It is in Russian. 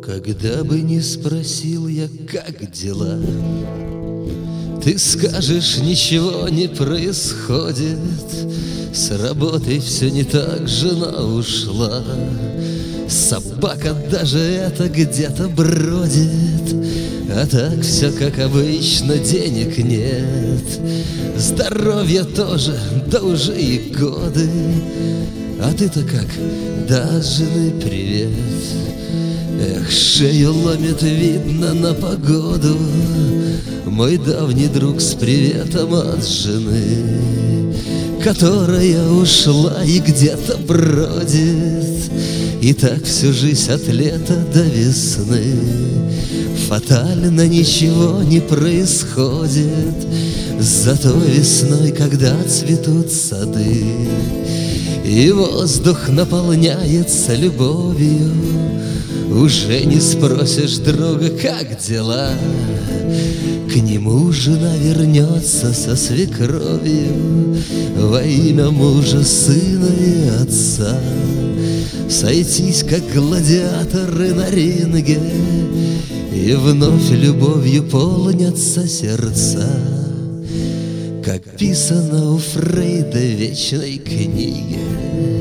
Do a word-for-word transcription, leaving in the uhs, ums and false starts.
Когда бы не спросил я, как дела, ты скажешь, ничего не происходит. С работы все не так, жена ушла, собака даже это где-то бродит. А так все как обычно, денег нет, здоровья тоже, да уже и годы. А ты-то как, да, жены привет. Эх, шею ломит, видно, на погоду. Мой давний друг с приветом от жены, которая ушла и где-то бродит. И так всю жизнь от лета до весны. Фатально ничего не происходит, зато весной, когда цветут сады, и воздух наполняется любовью, уже не спросишь друга, как дела. К нему жена вернется со свекровью во имя мужа, сына и отца. Сойтись, как гладиаторы на ринге, и вновь любовью полнятся сердца, как писано у Фрейда в вечной книге.